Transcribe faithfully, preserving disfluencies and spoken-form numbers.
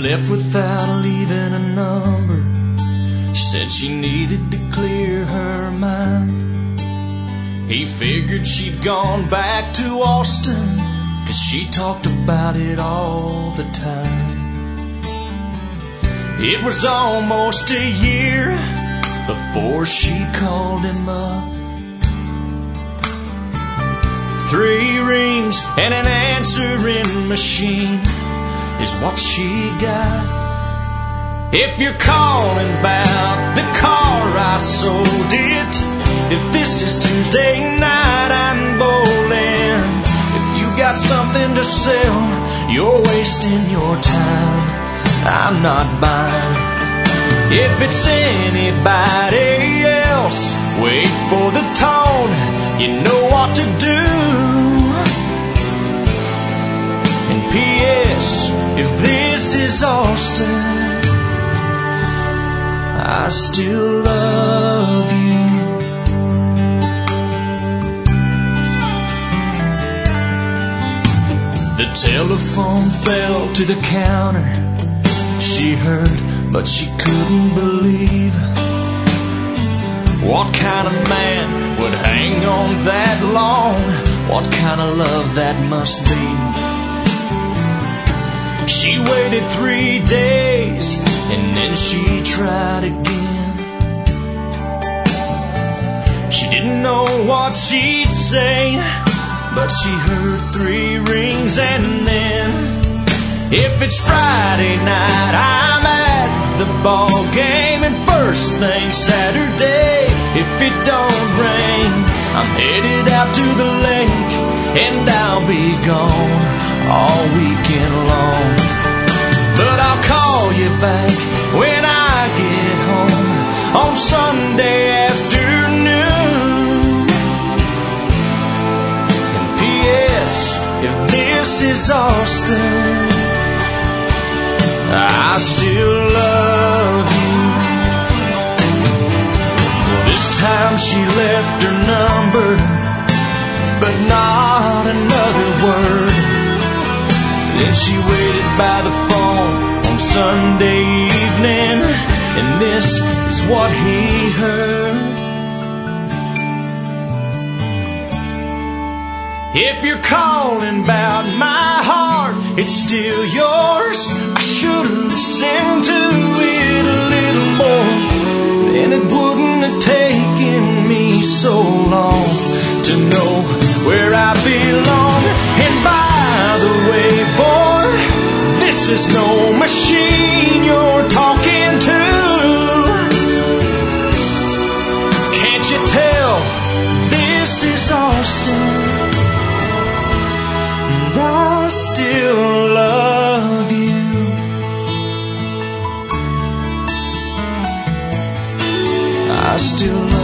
left without leaving a number. She said she needed to clear her mind. He figured she'd gone back to Austin, 'cause she talked about it all the time. It was almost a year before she called him up. Three rings and an answering machine is what she got. If you're calling about the car I sold it, if this is Tuesday night I'm bowling, if you got something to sell, you're wasting your time, I'm not buying. If it's anybody else, wait for the tone, you know what to do. And P S, if this is Austin, I still love you. The telephone fell to the counter. She heard, but she couldn't believe. What kind of man would hang on that long? What kind of love that must be? She waited three days and then she tried again. She didn't know what she'd say, but she heard three rings and then, if it's Friday night, I'm at the ball game, and first thing Saturday, if it don't rain, I'm headed out to the lake, and I'll be gone all weekend long. But I'll call you back when I get home on Sunday afternoon. And P S, if this is Austin, I still love you. Well, this time she left her number, but not another word. Then she waited by the phone on Sunday evening, and this is what he heard. If you're calling about my heart, it's still yours. I should've listened to it a little more, then it wouldn't have taken me so long to know where I belong. And by the way, boy, this is no machine you're talking to. Can't you tell this is Austin? And I still love you. I still love you.